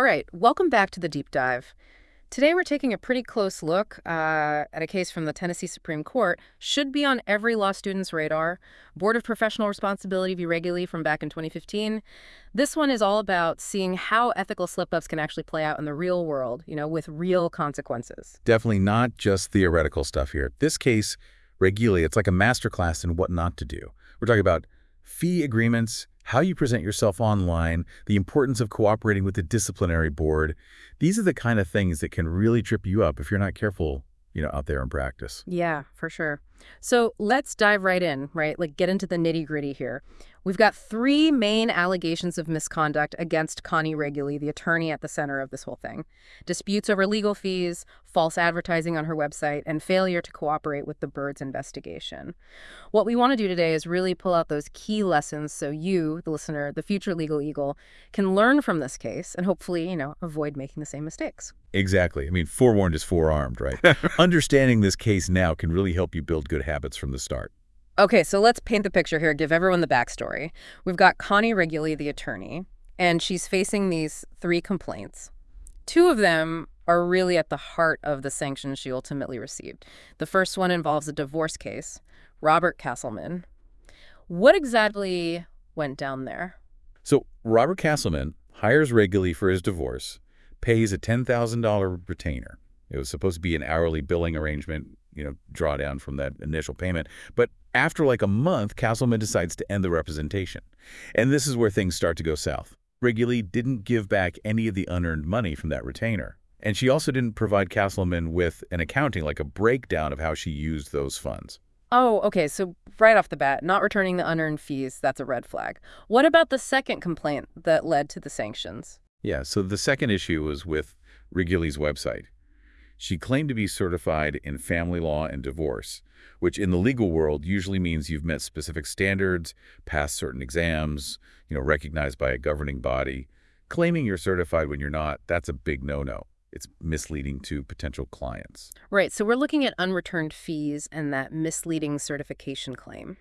All right, welcome back to the deep dive. Today we're taking a pretty close look at a case from the Tennessee Supreme Court. Should be on every law student's radar. Board of Professional Responsibility v. Reguli from back in 2015. This one is all about seeing how ethical slip-ups can actually play out in the real world, with real consequences. Definitely not just theoretical stuff here. This case, Reguli, it's like a masterclass in what not to do. We're talking about fee agreements, how you present yourself online, the importance of cooperating with the disciplinary board. These are the kind of things that can really trip you up if you're not careful, out there in practice. Yeah, for sure. So let's dive right in, right? Get into the nitty-gritty here. We've got three main allegations of misconduct against Connie Reguli, the attorney at the center of this whole thing. Disputes over legal fees, false advertising on her website, and failure to cooperate with the Byrd's investigation. What we want to do today is really pull out those key lessons so you, the listener, the future legal eagle, can learn from this case and hopefully, avoid making the same mistakes. Exactly. Forewarned is forearmed, right? Understanding this case now can really help you build good habits from the start. Okay, so let's paint the picture here, give everyone the backstory. We've got Connie Reguli, the attorney, and she's facing these three complaints. Two of them are really at the heart of the sanctions she ultimately received. The first one involves a divorce case, Robert Castleman. What exactly went down there? So Robert Castleman hires Reguli for his divorce, pays a $10,000 retainer. It was supposed to be an hourly billing arrangement, drawdown from that initial payment. But after like a month, Castleman decides to end the representation. And this is where things start to go south. Reguli didn't give back any of the unearned money from that retainer. And she also didn't provide Castleman with an accounting, like a breakdown of how she used those funds. Oh, okay, so right off the bat, not returning the unearned fees, that's a red flag. What about the second complaint that led to the sanctions? Yeah, so the second issue was with Reguli's website. She claimed to be certified in family law and divorce, which in the legal world usually means you've met specific standards, passed certain exams, recognized by a governing body. Claiming you're certified when you're not, that's a big no-no. It's misleading to potential clients. Right, so we're looking at unreturned fees and that misleading certification claim.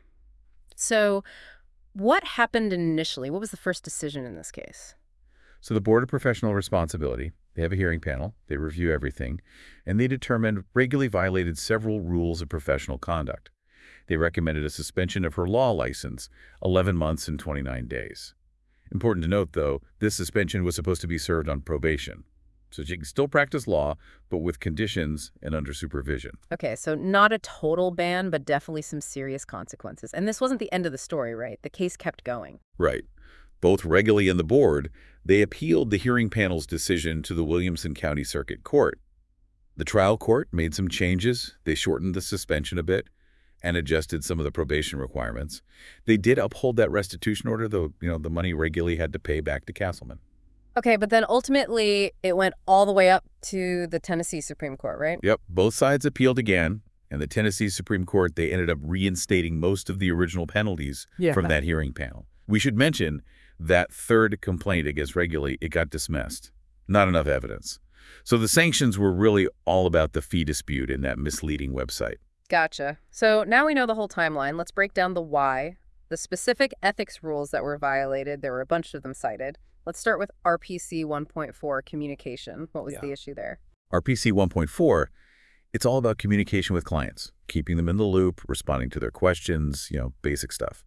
So what happened initially? What was the first decision in this case? So the Board of Professional Responsibility, they have a hearing panel, they review everything, and they determined Reguli violated several rules of professional conduct. They recommended a suspension of her law license, 11 months and 29 days. Important to note, though, this suspension was supposed to be served on probation. So she can still practice law, but with conditions and under supervision. Okay, so not a total ban, but definitely some serious consequences. And this wasn't the end of the story, right? The case kept going. Right. Both Reguli and the board, they appealed the hearing panel's decision to the Williamson County Circuit Court. The trial court made some changes. They shortened the suspension a bit and adjusted some of the probation requirements. They did uphold that restitution order, though, the money Reguli had to pay back to Castleman. Okay, but then ultimately it went all the way up to the Tennessee Supreme Court, right? Yep, both sides appealed again, and the Tennessee Supreme Court, they ended up reinstating most of the original penalties from that hearing panel. We should mention that third complaint against Reguli, it got dismissed. Not enough evidence. So the sanctions were really all about the fee dispute in that misleading website. Gotcha. So now we know the whole timeline. Let's break down the why, the specific ethics rules that were violated. There were a bunch of them cited. Let's start with RPC 1.4, communication. What was the issue there? RPC 1.4, it's all about communication with clients, keeping them in the loop, responding to their questions, basic stuff.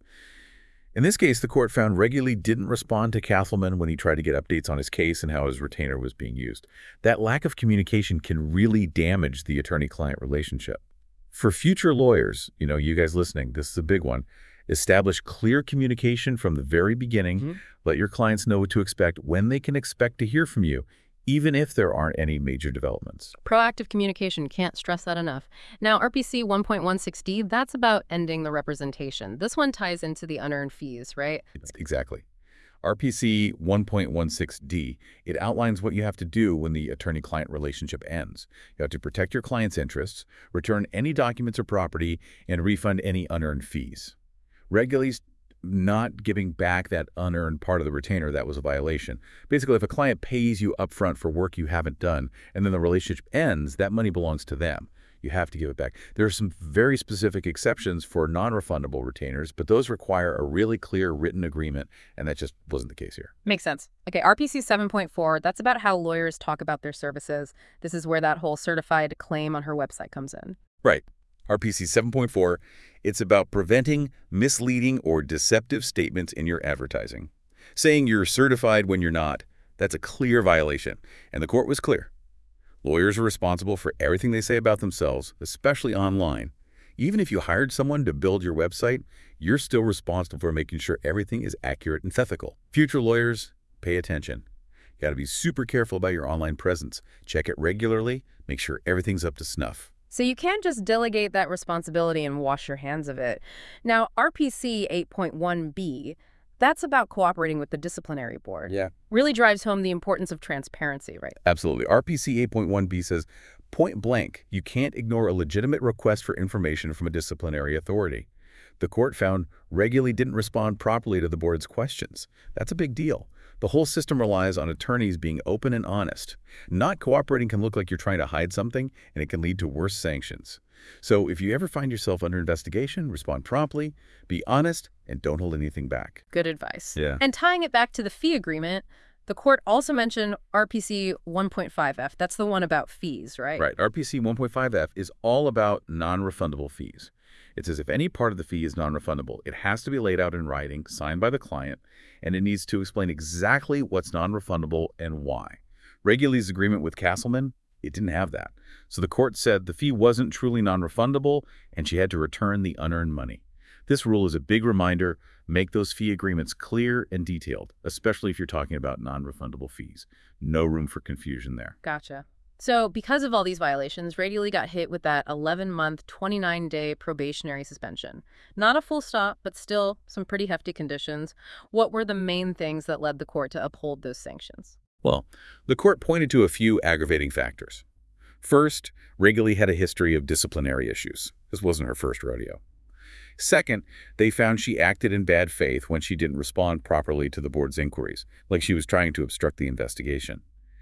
In this case, the court found Reguli didn't respond to Castleman when he tried to get updates on his case and how his retainer was being used. That lack of communication can really damage the attorney-client relationship. For future lawyers, you guys listening, this is a big one. Establish clear communication from the very beginning. Let your clients know what to expect, when they can expect to hear from you, even if there aren't any major developments. Proactive communication, can't stress that enough. Now, RPC 1.16D, that's about ending the representation. This one ties into the unearned fees, right? Exactly. RPC 1.16D, it outlines what you have to do when the attorney-client relationship ends. You have to protect your client's interests, return any documents or property, and refund any unearned fees. Regularly not giving back that unearned part of the retainer, that was a violation. Basically, if a client pays you upfront for work you haven't done and then the relationship ends, that money belongs to them. you have to give it back. There are some very specific exceptions for non-refundable retainers, but those require a really clear written agreement, and that just wasn't the case here. Makes sense. Okay, RPC 7.4, that's about how lawyers talk about their services. This is where that whole certified claim on her website comes in. Right. RPC 7.4, it's about preventing misleading or deceptive statements in your advertising. Saying you're certified when you're not, that's a clear violation, and the court was clear. Lawyers are responsible for everything they say about themselves, especially online. Even if you hired someone to build your website, you're still responsible for making sure everything is accurate and ethical. Future lawyers, pay attention. You got to be super careful about your online presence. Check it regularly, make sure everything's up to snuff. So you can't just delegate that responsibility and wash your hands of it. Now, RPC 8.1b, that's about cooperating with the disciplinary board. Yeah. Really drives home the importance of transparency, right? Absolutely. RPC 8.1b says, point blank, you can't ignore a legitimate request for information from a disciplinary authority. The court found Regularly didn't respond properly to the board's questions. That's a big deal. The whole system relies on attorneys being open and honest. Not cooperating can look like you're trying to hide something, and it can lead to worse sanctions. So if you ever find yourself under investigation, respond promptly, be honest, and don't hold anything back. Good advice. Yeah. And tying it back to the fee agreement, the court also mentioned RPC 1.5F. That's the one about fees, right? Right. RPC 1.5F is all about non-refundable fees. It says if any part of the fee is non-refundable, it has to be laid out in writing, signed by the client, and it needs to explain exactly what's non-refundable and why. Regularly's agreement with Castleman, it didn't have that. So the court said the fee wasn't truly non-refundable, and she had to return the unearned money. This rule is a big reminder, make those fee agreements clear and detailed, especially if you're talking about non-refundable fees. No room for confusion there. Gotcha. So because of all these violations, Radially got hit with that 11-month, 29-day probationary suspension. Not a full stop, but still some pretty hefty conditions. What were the main things that led the court to uphold those sanctions? Well, the court pointed to a few aggravating factors. First, Regularly had a history of disciplinary issues. This wasn't her first rodeo. Second, they found she acted in bad faith when she didn't respond properly to the board's inquiries, like she was trying to obstruct the investigation.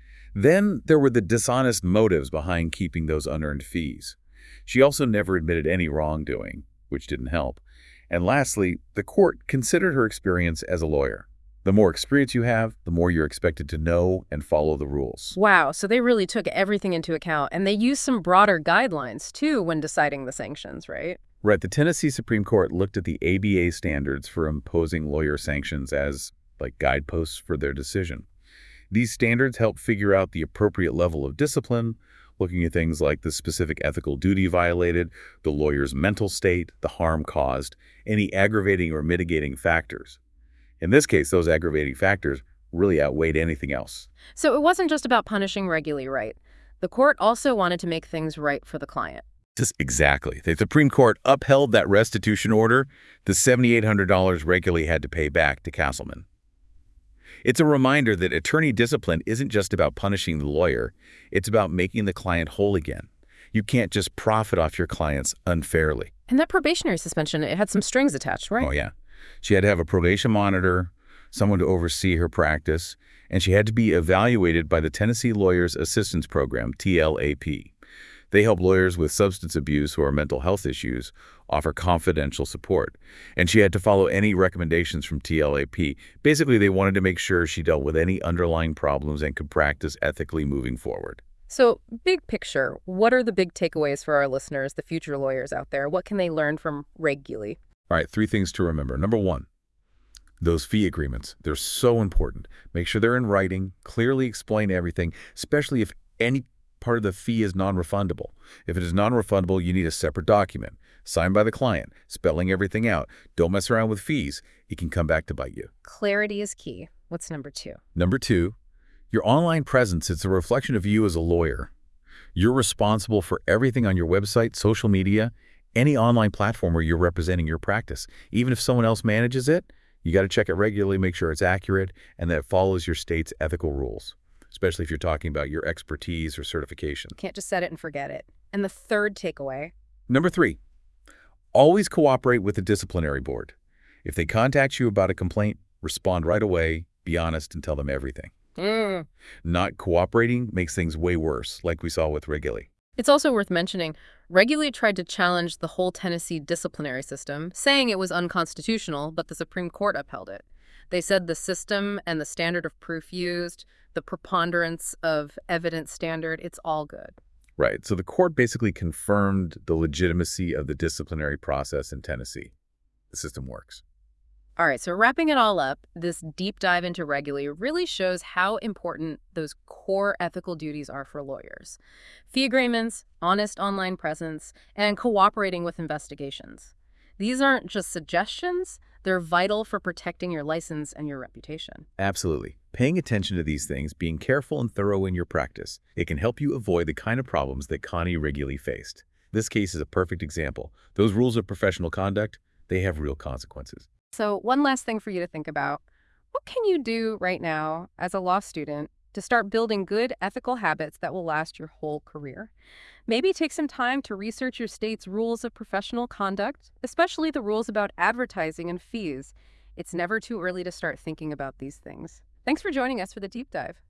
Then there were the dishonest motives behind keeping those unearned fees. She also never admitted any wrongdoing, which didn't help. And lastly, the court considered her experience as a lawyer. The more experience you have, the more you're expected to know and follow the rules. Wow, so they really took everything into account, and they used some broader guidelines, too, when deciding the sanctions, right? Right. The Tennessee Supreme Court looked at the ABA standards for imposing lawyer sanctions as, like, guideposts for their decision. These standards help figure out the appropriate level of discipline, looking at things like the specific ethical duty violated, the lawyer's mental state, the harm caused, any aggravating or mitigating factors. In this case, those aggravating factors really outweighed anything else. So it wasn't just about punishing Regularly, right? The court also wanted to make things right for the client. Just exactly. The Supreme Court upheld that restitution order, the $7,800 Regularly had to pay back to Castleman. It's a reminder that attorney discipline isn't just about punishing the lawyer. It's about making the client whole again. You can't just profit off your clients unfairly. And that probationary suspension, it had some strings attached, right? Oh, yeah. She had to have a probation monitor, someone to oversee her practice, and she had to be evaluated by the Tennessee Lawyers Assistance Program, TLAP. They help lawyers with substance abuse or mental health issues offer confidential support. And she had to follow any recommendations from TLAP. Basically, they wanted to make sure she dealt with any underlying problems and could practice ethically moving forward. So, big picture, what are the big takeaways for our listeners, the future lawyers out there? What can they learn from Regularly? All right, 3 things to remember. Number 1, those fee agreements. They're so important. Make sure they're in writing, clearly explain everything, especially if any part of the fee is non-refundable. If it is non-refundable, you need a separate document, signed by the client, spelling everything out. Don't mess around with fees. It can come back to bite you. Clarity is key. What's number 2? Number 2, your online presence is a reflection of you as a lawyer. You're responsible for everything on your website, social media, any online platform where you're representing your practice. Even if someone else manages it, you got to check it regularly, make sure it's accurate, and that it follows your state's ethical rules, especially if you're talking about your expertise or certification. Can't just set it and forget it. And the third takeaway? Number 3, always cooperate with the disciplinary board. If they contact you about a complaint, respond right away, be honest, and tell them everything. Not cooperating makes things way worse, like we saw with Regularly. It's also worth mentioning, Reguli tried to challenge the whole Tennessee disciplinary system, saying it was unconstitutional, but the Supreme Court upheld it. They said the system and the standard of proof used, the preponderance of evidence standard, it's all good. Right. So the court basically confirmed the legitimacy of the disciplinary process in Tennessee. The system works. All right, so wrapping it all up, this deep dive into Reguli really shows how important those core ethical duties are for lawyers. Fee agreements, honest online presence, and cooperating with investigations. These aren't just suggestions, they're vital for protecting your license and your reputation. Absolutely. Paying attention to these things, being careful and thorough in your practice, it can help you avoid the kind of problems that Connie Reguli faced. This case is a perfect example. Those rules of professional conduct, they have real consequences. So one last thing for you to think about. What can you do right now as a law student to start building good ethical habits that will last your whole career? Maybe take some time to research your state's rules of professional conduct, especially the rules about advertising and fees. It's never too early to start thinking about these things. Thanks for joining us for the deep dive.